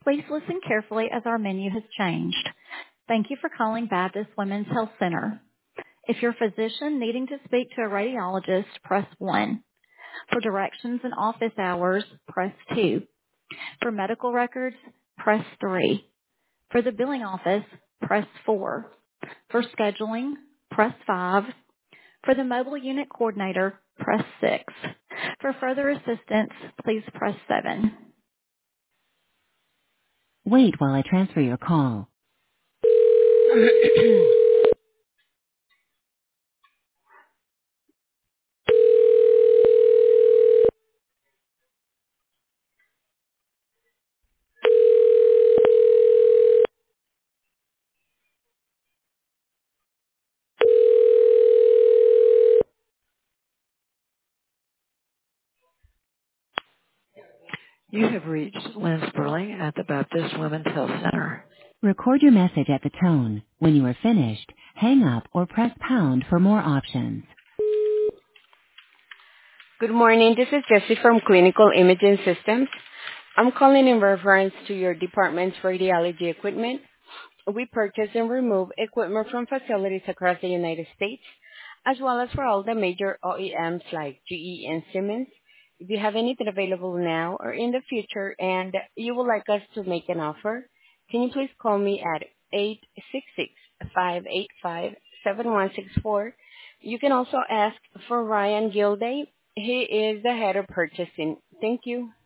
Please listen carefully as our menu has changed. Thank you for calling Baptist Women's Health Center. If you're a physician needing to speak to a radiologist, press 1. For directions and office hours, press 2. For medical records, press 3. For the billing office, press 4. For scheduling, press 5. For the mobile unit coordinator, press 6. For further assistance, please press 7. Wait while I transfer your call. You have reached Lynn Sperling at the Baptist Women's Health Center. Record your message at the tone. When you are finished, hang up or press pound for more options. Good morning. This is Jessie from Clinical Imaging Systems. I'm calling in reference to your department's radiology equipment. We purchase and remove equipment from facilities across the United States, as well as for all the major OEMs like GE and Siemens. If you have anything available now or in the future and you would like us to make an offer, can you please call me at 866-585-7164. You can also ask for Ryan Gilday. He is the head of purchasing. Thank you.